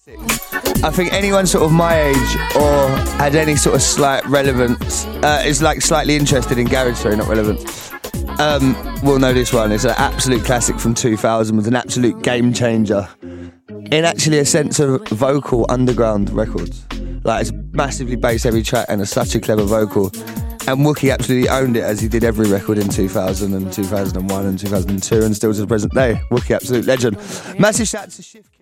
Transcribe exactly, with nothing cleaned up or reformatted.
I think anyone sort of my age or had any sort of slight relevance, uh, is like slightly interested in garage, sorry, not relevant, um, will know this one. It's an absolute classic from two thousand, with an absolute game changer in actually a sense of vocal underground records. Like, it's massively bass heavy track and it's such a clever vocal. And Wookie absolutely owned it, as he did every record in two thousand and two thousand one and two thousand two and still to the present day. Wookie, absolute legend. Massive shout to Shift.